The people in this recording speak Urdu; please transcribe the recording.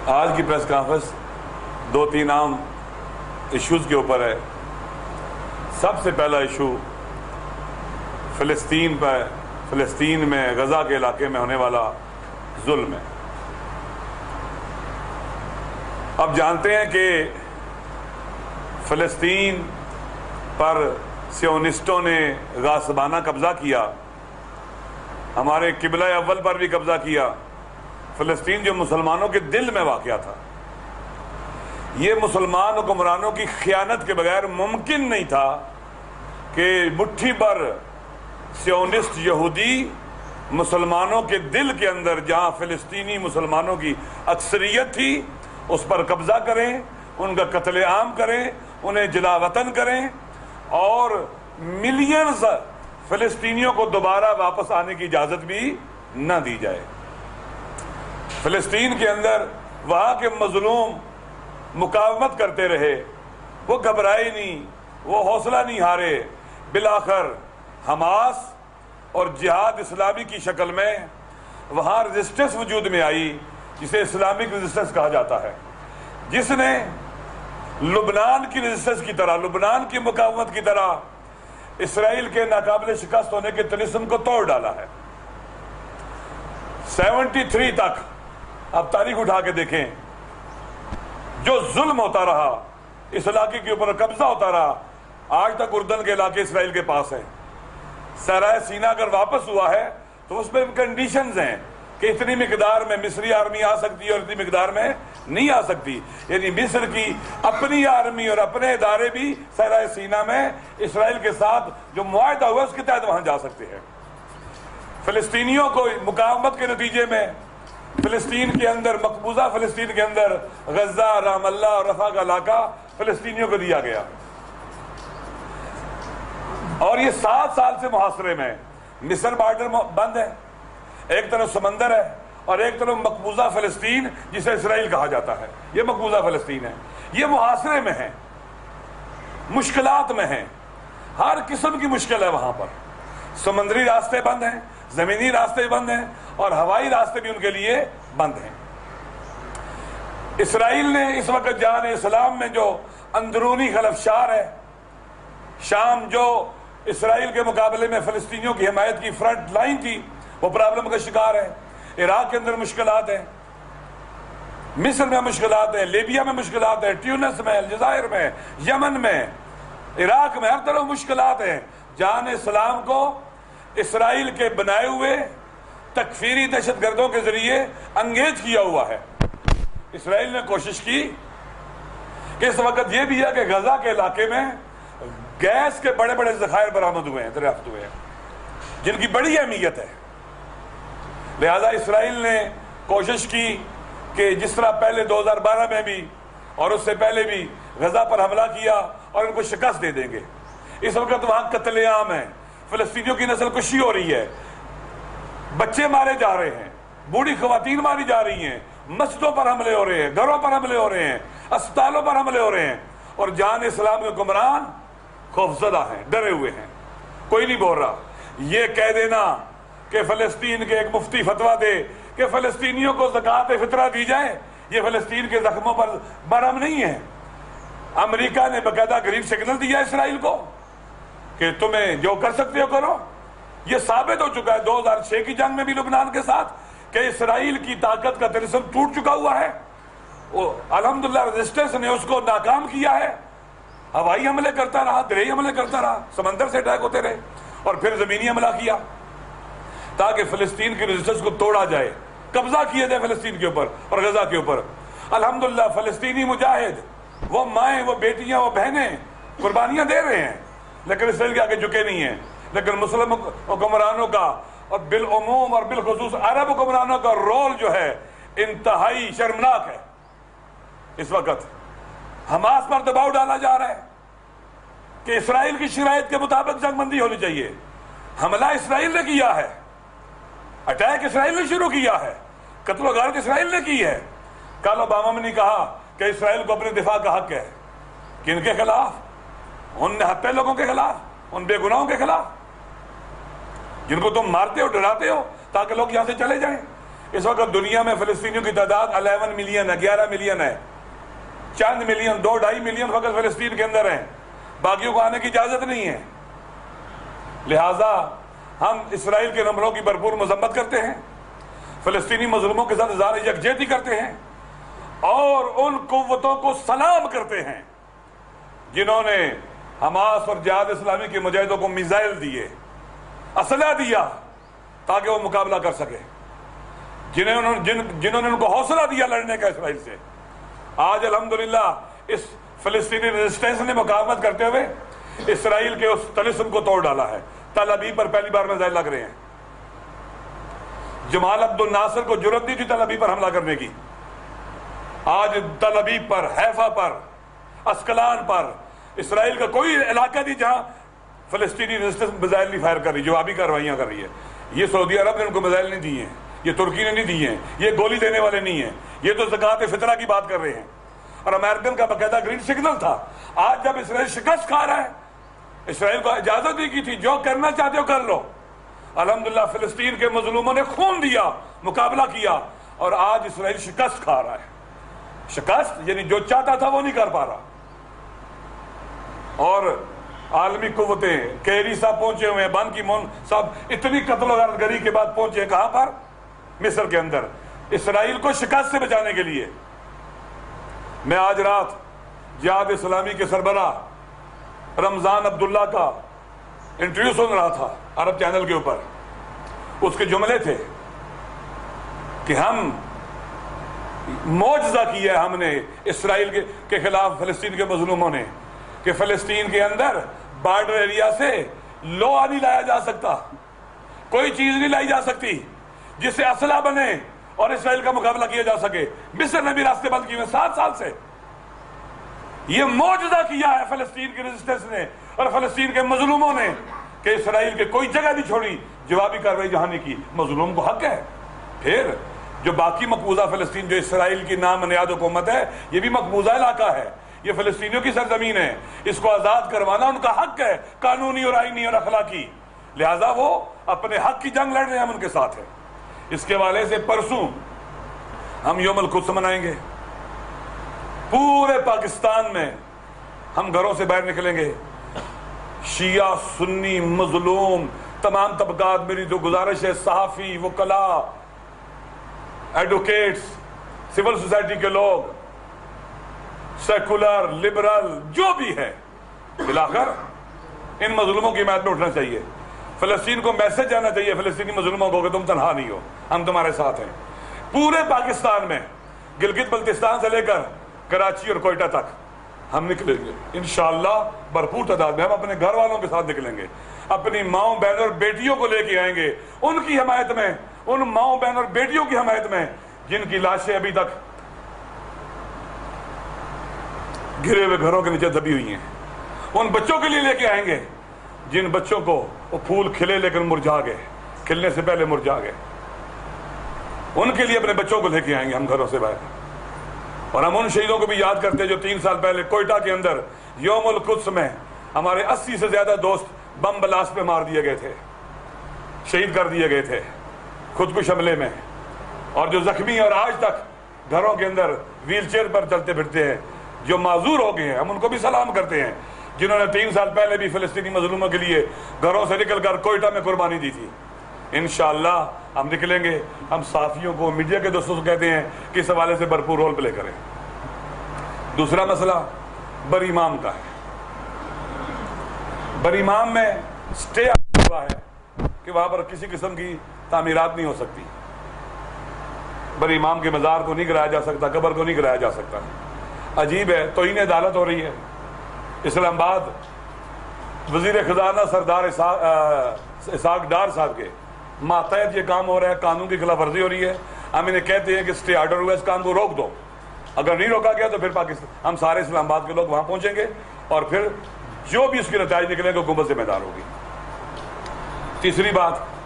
آج کی پریس کانفرنس دو تین عام ایشوز کے اوپر ہے۔ سب سے پہلا ایشو فلسطین میں غزہ کے علاقے میں ہونے والا ظلم ہے۔ اب جانتے ہیں کہ فلسطین پر سیونسٹوں نے غاصبانہ قبضہ کیا، ہمارے قبلہ اول پر بھی قبضہ کیا۔ فلسطین جو مسلمانوں کے دل میں واقع تھا، یہ مسلمان حکمرانوں کی خیانت کے بغیر ممکن نہیں تھا کہ مٹھی بھر سیونسٹ یہودی مسلمانوں کے دل کے اندر، جہاں فلسطینی مسلمانوں کی اکثریت تھی، اس پر قبضہ کریں، ان کا قتل عام کریں، انہیں جلا وطن کریں اور ملینز فلسطینیوں کو دوبارہ واپس آنے کی اجازت بھی نہ دی جائے۔ فلسطین کے اندر وہاں کے مظلوم مقاومت کرتے رہے، وہ گھبرائے نہیں، وہ حوصلہ نہیں ہارے۔ بالآخر حماس اور جہاد اسلامی کی شکل میں وہاں ریزسٹنس وجود میں آئی، جسے اسلامک ریزسٹنس کہا جاتا ہے، جس نے لبنان کی ریزسٹنس کی طرح، لبنان کی مقاومت کی طرح اسرائیل کے ناقابل شکست ہونے کے طلسم کو توڑ ڈالا ہے۔ 73 تک اب تاریخ اٹھا کے دیکھیں، جو ظلم ہوتا رہا، اس علاقے کے اوپر قبضہ ہوتا رہا، آج تک اردن کے علاقے اسرائیل کے پاس ہیں۔ صحرائے سینا اگر واپس ہوا ہے تو اس میں کنڈیشنز ہیں کہ اتنی مقدار میں مصری آرمی آ سکتی ہے اور اتنی مقدار میں نہیں آ سکتی، یعنی مصر کی اپنی آرمی اور اپنے ادارے بھی صحرائے سینا میں اسرائیل کے ساتھ جو معاہدہ ہوا اس کے تحت وہاں جا سکتے ہیں۔ فلسطینیوں کو مقاومت کے نتیجے میں فلسطین کے اندر، مقبوضہ فلسطین کے اندر غزہ، رام اللہ اور رفح کا علاقہ فلسطینیوں کو دیا گیا، اور یہ 7 سال سے محاصرے میں۔ مصر بارڈر بند ہے، ایک طرف سمندر ہے اور ایک طرف مقبوضہ فلسطین جسے اسرائیل کہا جاتا ہے، یہ مقبوضہ فلسطین ہے۔ یہ محاصرے میں ہے، مشکلات میں ہیں، ہر قسم کی مشکل ہے وہاں پر۔ سمندری راستے بند ہیں، زمینی راستے بند ہیں اور ہوائی راستے بھی ان کے لیے بند ہیں۔ اسرائیل نے اس وقت جہان اسلام میں جو اندرونی خلفشار ہے، شام جو اسرائیل کے مقابلے میں فلسطینیوں کی حمایت کی فرنٹ لائن تھی، وہ پرابلم کا شکار ہے۔ عراق کے اندر مشکلات ہیں، مصر میں مشکلات ہیں، لیبیا میں مشکلات ہیں، ٹیونس میں، الجزائر میں، یمن میں، عراق میں، ہر طرف مشکلات ہیں۔ جہان اسلام کو اسرائیل کے بنائے ہوئے تکفیری دہشت گردوں کے ذریعے انگیج کیا ہوا ہے۔ اسرائیل نے کوشش کی کہ اس وقت یہ بھی ہے کہ غزہ کے علاقے میں گیس کے بڑے بڑے ذخائر برآمد ہوئے ہیں، دریافت ہوئے ہیں، جن کی بڑی اہمیت ہے۔ لہذا اسرائیل نے کوشش کی کہ جس طرح پہلے 2012 میں بھی اور اس سے پہلے بھی غزہ پر حملہ کیا اور ان کو شکست دے دیں گے۔ اس وقت وہاں قتل عام ہے، فلسطینیوں کی نسل کشی ہو رہی ہے، بچے مارے جا رہے ہیں، بوڑھی خواتین ماری جا رہی ہیں، مسجدوں پر حملے ہو رہے ہیں، گھروں پر حملے ہو رہے ہیں، اسپتالوں پر حملے ہو رہے ہیں، اور جہان اسلام کے حکمران خوفزدہ ہیں، ڈرے ہوئے ہیں، کوئی نہیں بول رہا۔ یہ کہہ دینا کہ فلسطین کے ایک مفتی فتویٰ دے کہ فلسطینیوں کو زکوٰۃ فطرہ دی جائے، یہ فلسطین کے زخموں پر مرہم نہیں ہے۔ امریکہ نے باقاعدہ گرین سگنل دیا اسرائیل کو کہ تمہیں جو کر سکتے ہو کرو۔ یہ ثابت ہو چکا ہے 2006 کی جنگ میں بھی لبنان کے ساتھ کہ اسرائیل کی طاقت کا طلسم ٹوٹ چکا ہوا ہے۔ الحمدللہ ریزسٹنس نے اس کو ناکام کیا ہے، ہوائی حملے کرتا رہا، دریائی حملے کرتا رہا، سمندر سے اٹیک ہوتے رہے، اور پھر زمینی حملہ کیا تاکہ فلسطین کی ریزسٹنس کو توڑا جائے، قبضہ کیا جائے فلسطین کے اوپر اور غزہ کے اوپر۔ الحمدللہ فلسطینی مجاہد، وہ مائیں، وہ بیٹیاں، وہ بہنیں قربانیاں دے رہے ہیں، لیکن اسرائیل کے آگے جھکے نہیں ہیں۔ لیکن مسلم حکمرانوں کا اور بالعموم اور بالخصوص عرب حکمرانوں کا رول جو ہے انتہائی شرمناک ہے۔ اس وقت حماس پر دباؤ ڈالا جا رہا ہے کہ اسرائیل کی شرائط کے مطابق جنگ بندی ہونی چاہیے۔ حملہ اسرائیل نے کیا ہے، اٹیک اسرائیل نے شروع کیا ہے، قتل و غارت اسرائیل نے کی ہے۔ کل اوباما نے کہا کہ اسرائیل کو اپنے دفاع کا حق ہے، کن کے خلاف؟ ان نہتے لوگوں کے خلاف، ان بے گناہوں کے خلاف جن کو تم مارتے ہو، ڈراتے ہو تاکہ لوگ یہاں سے چلے جائیں۔ اس وقت دنیا میں فلسطینیوں کی تعداد 11 ملین ہے، 11 ملین ہے، چند ملین، 2-2.5 ملین فقط فلسطین کے اندر ہیں، باقیوں کو آنے کی اجازت نہیں ہے۔ لہٰذا ہم اسرائیل کے نمبروں کی بھرپور مذمت کرتے ہیں، فلسطینی مظلوموں کے ساتھ اظہار یکجہتی کرتے ہیں، اور ان قوتوں کو سلام کرتے ہیں جنہوں نے حماس اور جہاد اسلامی کے مجاہدوں کو میزائل دیے، اسلحہ دیا تاکہ وہ مقابلہ کر سکے، جنہوں نے ان کو حوصلہ دیا لڑنے کا اسرائیل سے۔ آج الحمدللہ اس فلسطینی ریزسٹنس نے مقاومت کرتے ہوئے اسرائیل کے اس طلسم کو توڑ ڈالا ہے۔ تل ابیب پر پہلی بار میزائل لگ رہے ہیں۔ جمال عبد الناصر کو جرأت نہیں تھی تل ابیب پر حملہ کرنے کی، آج تل ابیب پر، حیفا پر، اسکلان پر، اسرائیل کا کوئی علاقہ نہیں جہاں فلسطینی ریزسٹنس میزائل نہیں فائر کر رہی، جوابی کارروائیاں کر رہی ہے۔ یہ سعودی عرب نے ان کو میزائل نہیں دیے ہیں، یہ ترکی نے نہیں دیے ہیں، یہ گولی دینے والے نہیں ہیں، یہ تو زکوٰۃ فطرہ کی بات کر رہے ہیں، اور امریکن کا باقاعدہ گرین سگنل تھا۔ آج جب اسرائیل شکست کھا رہا ہے، اسرائیل کو اجازت نہیں کی تھی جو کرنا چاہتے ہو کر لو، الحمدللہ فلسطین کے مظلوموں نے خون دیا، مقابلہ کیا، اور آج اسرائیل شکست کھا رہا ہے۔ شکست یعنی جو چاہتا تھا وہ نہیں کر پا رہا۔ اور عالمی قوتیں، کیری صاحب پہنچے ہوئے ہیں، بان کی مون صاحب اتنی قتل و غارت گری کے بعد پہنچے ہیں کہاں پر؟ مصر کے اندر، اسرائیل کو شکست سے بچانے کے لیے۔ میں آج رات جہاد اسلامی کے سربراہ رمضان عبداللہ کا انٹرویو سن رہا تھا عرب چینل کے اوپر۔ اس کے جملے تھے کہ ہم معجزہ کیا ہے ہم نے اسرائیل کے خلاف فلسطین کے مظلوموں نے، کہ فلسطین کے اندر بارڈر ایریا سے لوہا نہیں لایا جا سکتا، کوئی چیز نہیں لائی جا سکتی جس سے اسلحہ بنے اور اسرائیل کا مقابلہ کیا جا سکے۔ مصر نے بھی راستے بند کیے ہوئے 7 سال سے۔ یہ معجزہ کیا ہے فلسطین کی ریزسٹنس نے اور فلسطین کے مظلوموں نے کہ اسرائیل کے کوئی جگہ نہیں چھوڑی جوابی کارروائی جہاں نہیں کی۔ مظلوم کو حق ہے۔ پھر جو باقی مقبوضہ فلسطین جو اسرائیل کی نام نہاد حکومت ہے، یہ بھی مقبوضہ علاقہ ہے، یہ فلسطینیوں کی سرزمین ہے، اس کو آزاد کروانا ان کا حق ہے، قانونی اور آئینی اور اخلاقی، لہذا وہ اپنے حق کی جنگ لڑ رہے ہیں، ہم ان کے ساتھ ہیں۔ اس کے حوالے سے پرسوں ہم یوم القدس منائیں گے، پورے پاکستان میں ہم گھروں سے باہر نکلیں گے، شیعہ سنی مظلوم تمام طبقات، میری جو گزارش ہے صحافی، وکلاء، ایڈوکیٹس، سول سوسائٹی کے لوگ، سیکولر، لبرل، جو بھی ہے، بالآخر ان مظلوموں کی حمایت میں اٹھنا چاہیے۔ فلسطین کو میسج جانا چاہیے فلسطینی مظلوموں کو کہ تم تنہا نہیں ہو، ہم تمہارے ساتھ ہیں۔ پورے پاکستان میں گلگت بلتستان سے لے کر کراچی اور کوئٹہ تک ہم نکلیں گے انشاءاللہ بھرپور تعداد میں۔ ہم اپنے گھر والوں کے ساتھ نکلیں گے، اپنی ماؤں بہنوں اور بیٹیوں کو لے کے آئیں گے، ان کی حمایت میں، ان ماؤں بہنوں اور بیٹیوں کی حمایت میں جن کی لاشیں ابھی تک گرے ہوئے گھروں کے نیچے دبی ہوئی ہیں، ان بچوں کے لیے لے کے آئیں گے جن بچوں کو وہ پھول کھلے لیکن مرجھا گئے، کھلنے سے پہلے مرجھا گئے، ان کے لیے اپنے بچوں کو لے کے آئیں گے ہم گھروں سے باہر۔ اور ہم ان شہیدوں کو بھی یاد کرتے ہیں جو 3 سال پہلے کوئٹہ کے اندر یوم القدس میں ہمارے 80 سے زیادہ دوست بم بلاسٹ پہ مار دیے گئے تھے، شہید کر دیے گئے تھے خودکش حملے میں، اور جو زخمی اور آج تک گھروں کے اندر ویل چیئر پر چلتے پھرتے ہیں، جو معذور ہو گئے ہیں، ہم ان کو بھی سلام کرتے ہیں جنہوں نے 3 سال پہلے بھی فلسطینی مظلوموں کے لیے گھروں سے نکل کر کوئٹہ میں قربانی دی تھی۔ انشاءاللہ ہم نکلیں گے، ہم صحافیوں کو، میڈیا کے دوستوں کو کہتے ہیں کہ اس حوالے سے بھرپور رول پلے کریں۔ دوسرا مسئلہ بری امام کا ہے۔ بری امام میں سٹے ہوا ہے کہ وہاں پر کسی قسم کی تعمیرات نہیں ہو سکتی، بری امام کے مزار کو نہیں گرایا جا سکتا، قبر کو نہیں گرایا جا سکتا۔ عجیب ہے، توہین عدالت ہو رہی ہے۔ اسلام آباد وزیر خزانہ سردار اسحاق ڈار صاحب کے ماتحت یہ کام ہو رہا ہے، قانون کی خلاف ورزی ہو رہی ہے۔ ہم انہیں کہتے ہیں کہ اسٹے آرڈر ہوا ہے، اس کام کو روک دو۔ اگر نہیں روکا گیا تو پھر پاکستان، ہم سارے اسلام آباد کے لوگ وہاں پہنچیں گے اور پھر جو بھی اس کے نتائج نکلیں گے حکومت ذمہ دار ہوگی۔ تیسری بات،